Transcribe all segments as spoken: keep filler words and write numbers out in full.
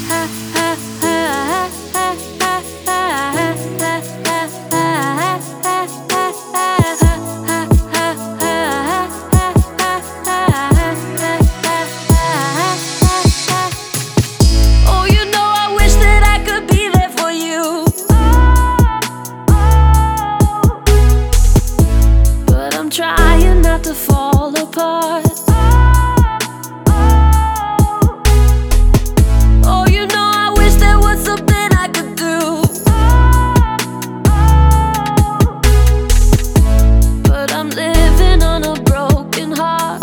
Trying not to fall apart. Oh, you know I wish there was something I could do, but I'm living on a broken heart.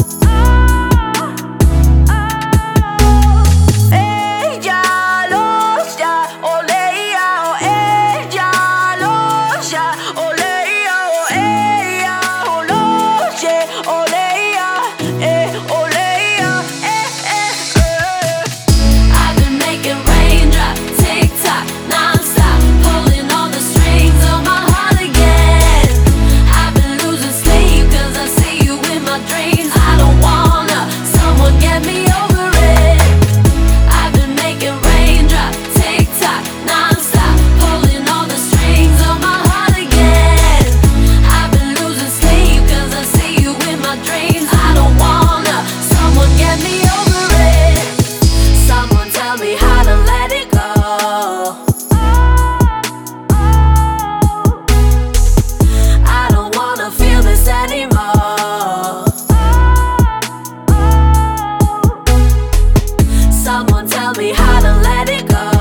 Ella lo ya, ole ya, oh, ella lo ya, ole ya, oh, ella, oh, lo ya, ole ya, eh, ole ya, eh, eh, eh. I've been making raindrop, tick-tock, non-stop, pulling all the strings of my heart again. I've been losing sleep 'cause I see you in my dreams. I don't wanna, someone get me over it. I've been making raindrop, tick-tock, non-stop, pulling all the strings of my heart again. I've been losing sleep 'cause I see you in my dreams. I don't wanna, someone get me over it. Someone tell me how to let it go. I don't wanna feel this anymore. Someone tell me how to let it go.